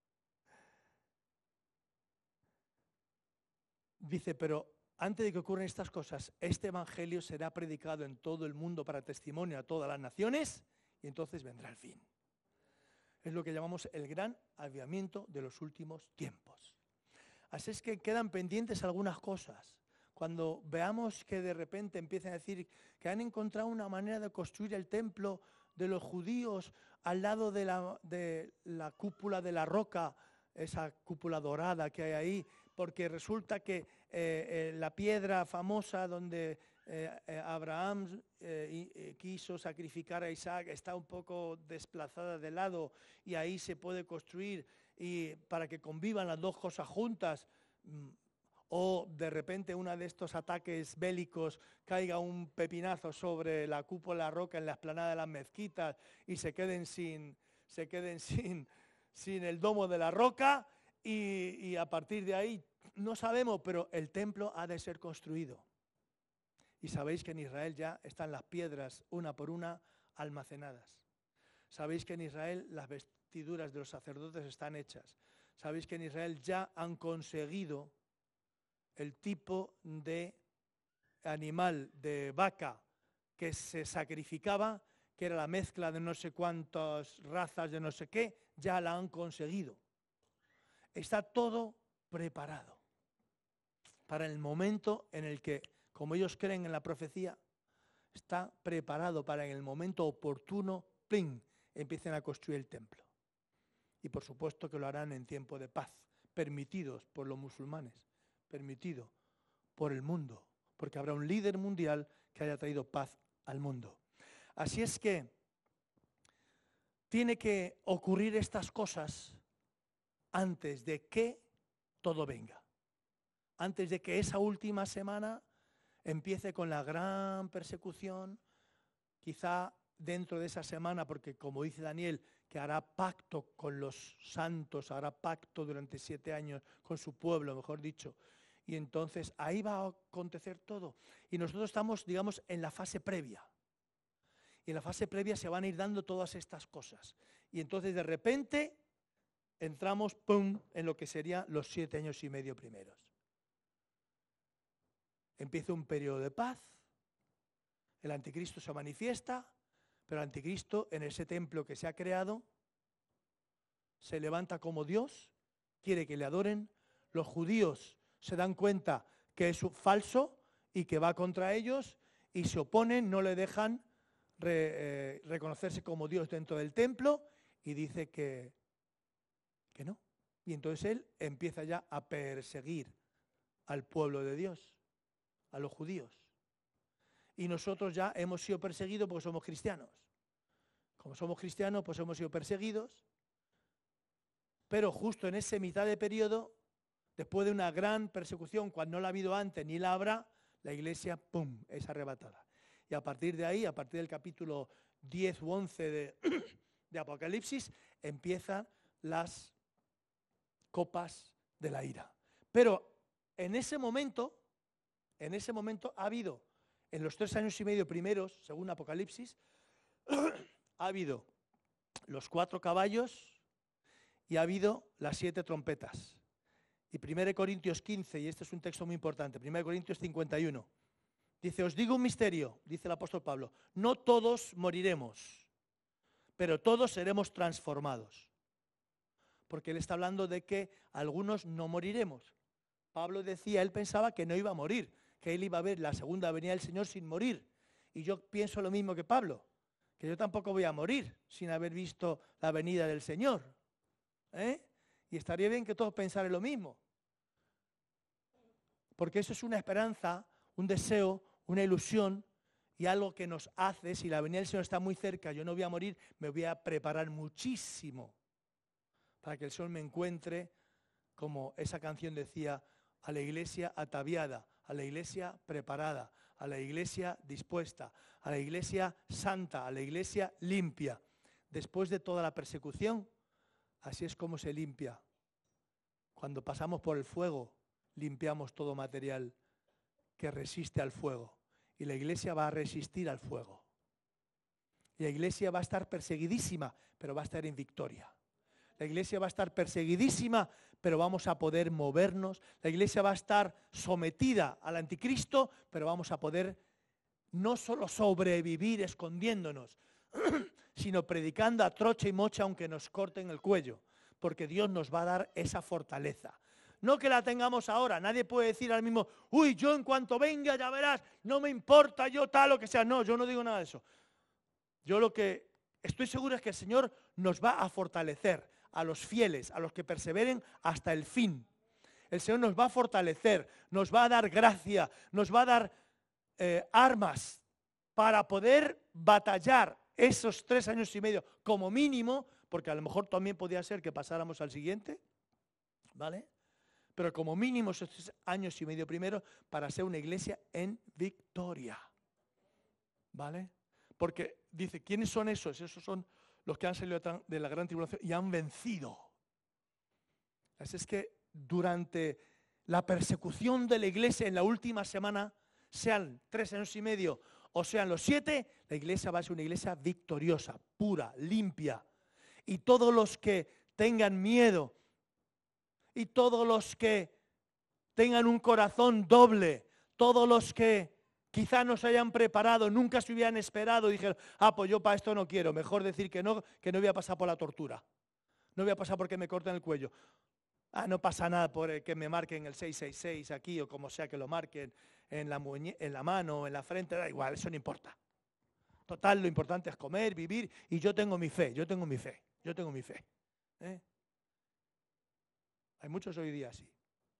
dice, pero antes de que ocurran estas cosas, este evangelio será predicado en todo el mundo para testimonio a todas las naciones, y entonces vendrá el fin. Es lo que llamamos el gran avivamiento de los últimos tiempos. Así es que quedan pendientes algunas cosas. Cuando veamos que de repente empiezan a decir que han encontrado una manera de construir el templo de los judíos al lado de la cúpula de la roca, esa cúpula dorada que hay ahí, porque resulta que la piedra famosa donde Abraham quiso sacrificar a Isaac está un poco desplazada de lado y ahí se puede construir y para que convivan las dos cosas juntas. O de repente uno de estos ataques bélicos caiga un pepinazo sobre la cúpula de la roca en la explanada de las mezquitas y se queden sin el domo de la roca y a partir de ahí no sabemos, pero el templo ha de ser construido. Y sabéis que en Israel ya están las piedras una por una almacenadas. Sabéis que en Israel las vestiduras de los sacerdotes están hechas. Sabéis que en Israel ya han conseguido el tipo de animal de vaca que se sacrificaba, que era la mezcla de no sé cuántas razas de no sé qué, ya la han conseguido. Está todo preparado para el momento en el que, como ellos creen en la profecía, está preparado para en el momento oportuno, ¡pling!, empiecen a construir el templo. Y por supuesto que lo harán en tiempo de paz, permitidos por los musulmanes, permitido por el mundo, porque habrá un líder mundial que haya traído paz al mundo. Así es que tiene que ocurrir estas cosas antes de que todo venga, antes de que esa última semana empiece con la gran persecución, quizá dentro de esa semana, porque como dice Daniel, que hará pacto con los santos, hará pacto durante 7 años con su pueblo, mejor dicho, y entonces ahí va a acontecer todo. Y nosotros estamos, digamos, en la fase previa. Y en la fase previa se van a ir dando todas estas cosas. Y entonces de repente entramos, ¡pum!, en lo que serían los 7 años y medio primeros. Empieza un periodo de paz, el anticristo se manifiesta, pero el anticristo en ese templo que se ha creado se levanta como Dios, quiere que le adoren. Los judíos se dan cuenta que es falso y que va contra ellos y se oponen, no le dejan reconocerse como Dios dentro del templo y dice que no. Y entonces él empieza ya a perseguir al pueblo de Dios, a los judíos. Y nosotros ya hemos sido perseguidos porque somos cristianos. Como somos cristianos, pues hemos sido perseguidos. Pero justo en ese mitad de periodo, después de una gran persecución, cuando no la ha habido antes ni la habrá, la iglesia, ¡pum!, es arrebatada. Y a partir de ahí, a partir del capítulo 10 u 11 de Apocalipsis, empiezan las copas de la ira. Pero en ese momento ha habido, en los 3 años y medio primeros, según Apocalipsis, ha habido los 4 caballos y ha habido las 7 trompetas. Y 1 Corintios 15, y este es un texto muy importante, 1 Corintios 51, dice, os digo un misterio, dice el apóstol Pablo, no todos moriremos, pero todos seremos transformados. Porque él está hablando de que algunos no moriremos. Pablo decía, él pensaba que no iba a morir, que él iba a ver la segunda venida del Señor sin morir. Y yo pienso lo mismo que Pablo, que yo tampoco voy a morir sin haber visto la venida del Señor. Y estaría bien que todos pensaran lo mismo. Porque eso es una esperanza, un deseo, una ilusión y algo que nos hace, si la venida del Señor está muy cerca, yo no voy a morir, me voy a preparar muchísimo para que el Señor me encuentre, como esa canción decía, a la iglesia ataviada, a la iglesia preparada, a la iglesia dispuesta, a la iglesia santa, a la iglesia limpia. Después de toda la persecución, Así es como se limpia. Cuando pasamos por el fuego, limpiamos todo material que resiste al fuego. Y la iglesia va a resistir al fuego. Y la iglesia va a estar perseguidísima, pero va a estar en victoria. La iglesia va a estar perseguidísima, pero vamos a poder movernos. La iglesia va a estar sometida al anticristo, pero vamos a poder no solo sobrevivir escondiéndonos, sino predicando a trocha y mocha aunque nos corten el cuello, porque Dios nos va a dar esa fortaleza. No que la tengamos ahora, nadie puede decir al mismo, uy, yo en cuanto venga ya verás, no me importa yo tal o que sea. No, yo no digo nada de eso. Yo lo que estoy seguro es que el Señor nos va a fortalecer a los fieles, a los que perseveren hasta el fin. El Señor nos va a fortalecer, nos va a dar gracia, nos va a dar armas para poder batallar esos 3 años y medio como mínimo, porque a lo mejor también podía ser que pasáramos al siguiente, ¿vale? Pero como mínimo esos 3 años y medio primero para ser una iglesia en victoria, ¿vale? Porque dice, ¿quiénes son esos? Esos son los que han salido de la gran tribulación y han vencido. Así es que durante la persecución de la iglesia en la última semana, sean 3 años y medio o sean los 7, la iglesia va a ser una iglesia victoriosa, pura, limpia. Y todos los que tengan miedo y todos los que tengan un corazón doble, todos los que quizá no se hayan preparado, nunca se hubieran esperado y dijeron, pues yo para esto no quiero, mejor decir que no voy a pasar por la tortura, no voy a pasar porque me corten el cuello. No pasa nada por que me marquen el 666 aquí o como sea que lo marquen en la mano o en la frente, da igual, eso no importa. Total, lo importante es comer, vivir y yo tengo mi fe, yo tengo mi fe. Hay muchos hoy día así.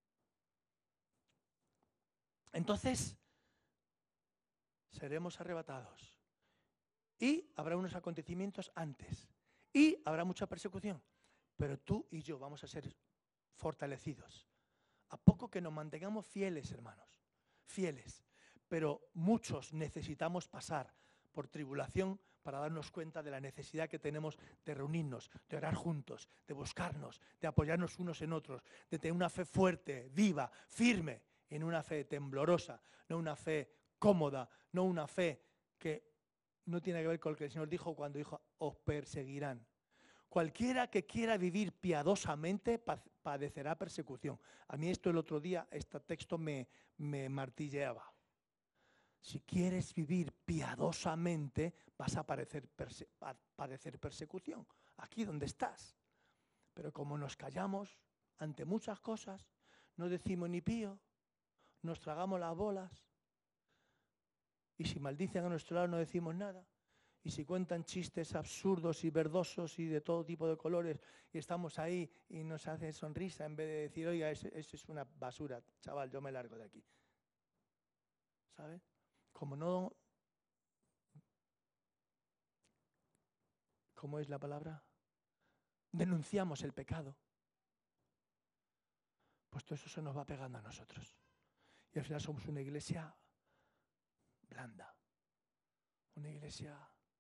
Entonces, seremos arrebatados y habrá unos acontecimientos antes y habrá mucha persecución, pero tú y yo vamos a ser fortalecidos. A poco que nos mantengamos fieles, hermanos, fieles, pero muchos necesitamos pasar por tribulación para darnos cuenta de la necesidad que tenemos de reunirnos, de orar juntos, de buscarnos, de apoyarnos unos en otros, de tener una fe fuerte, viva, firme, en una fe temblorosa, no una fe cómoda, no una fe que no tiene que ver con lo que el Señor dijo cuando dijo, os perseguirán. Cualquiera que quiera vivir piadosamente padecerá persecución. A mí esto el otro día, este texto me martilleaba. Si quieres vivir piadosamente, vas a padecer persecución, aquí donde estás. Pero como nos callamos ante muchas cosas, no decimos ni pío, nos tragamos las bolas, y si maldicen a nuestro lado no decimos nada. Y si cuentan chistes absurdos y verdosos y de todo tipo de colores y estamos ahí y nos hacen sonrisa en vez de decir, oiga, eso es una basura, chaval, yo me largo de aquí. ¿Sabes? Como no... ¿Cómo es la palabra? Denunciamos el pecado. Pues todo eso se nos va pegando a nosotros. Y al final somos una iglesia blanda. Una iglesia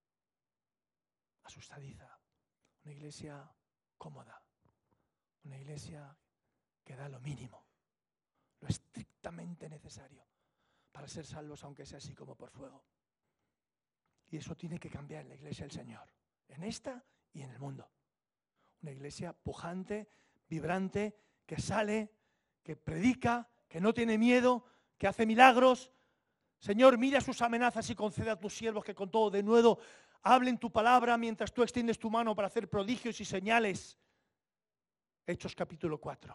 asustadiza, una iglesia cómoda, una iglesia que da lo mínimo, lo estrictamente necesario para ser salvos, aunque sea así como por fuego. Y eso tiene que cambiar en la iglesia del Señor, en esta y en el mundo. Una iglesia pujante, vibrante, que sale, que predica, que no tiene miedo, que hace milagros. Señor, mira sus amenazas y concede a tus siervos que con todo denuedo hablen tu palabra mientras tú extiendes tu mano para hacer prodigios y señales. Hechos capítulo 4.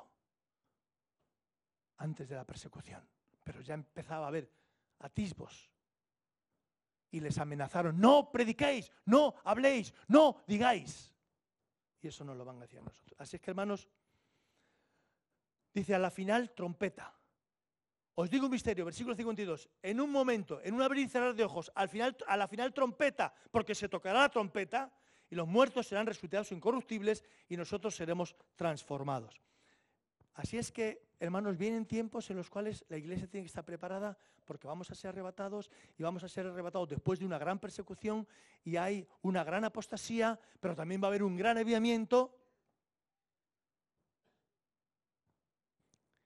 Antes de la persecución. Pero ya empezaba a haber atisbos. Y les amenazaron, no prediquéis, no habléis, no digáis. Y eso nos lo van a decir a nosotros. Así es que, hermanos, dice a la final trompeta. Os digo un misterio, versículo 52, en un momento, en un abrir y cerrar de ojos, a la final trompeta, porque se tocará la trompeta y los muertos serán resucitados incorruptibles y nosotros seremos transformados. Así es que, hermanos, vienen tiempos en los cuales la iglesia tiene que estar preparada porque vamos a ser arrebatados y vamos a ser arrebatados después de una gran persecución y hay una gran apostasía, pero también va a haber un gran avivamiento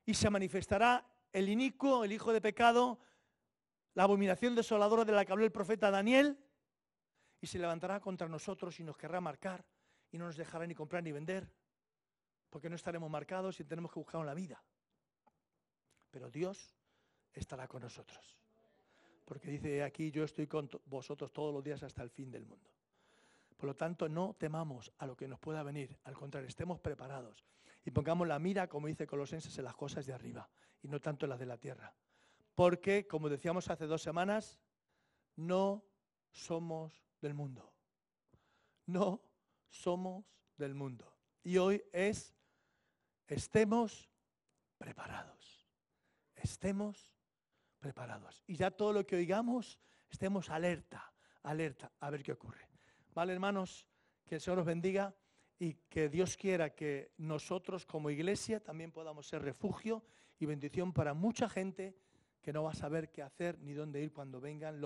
y se manifestará el inicuo, el hijo de pecado, la abominación desoladora de la que habló el profeta Daniel, y se levantará contra nosotros y nos querrá marcar y no nos dejará ni comprar ni vender, porque no estaremos marcados y tenemos que buscar la vida. Pero Dios estará con nosotros, porque dice aquí, yo estoy con vosotros todos los días hasta el fin del mundo. Por lo tanto, no temamos a lo que nos pueda venir, al contrario, estemos preparados y pongamos la mira, como dice Colosenses, en las cosas de arriba y no tanto en las de la tierra. Porque, como decíamos hace 2 semanas, no somos del mundo. No somos del mundo. Y hoy es, estemos preparados. Estemos preparados. Y ya todo lo que oigamos, estemos alerta a ver qué ocurre. Vale, hermanos, que el Señor os bendiga y que Dios quiera que nosotros como iglesia también podamos ser refugio y bendición para mucha gente que no va a saber qué hacer ni dónde ir cuando vengan los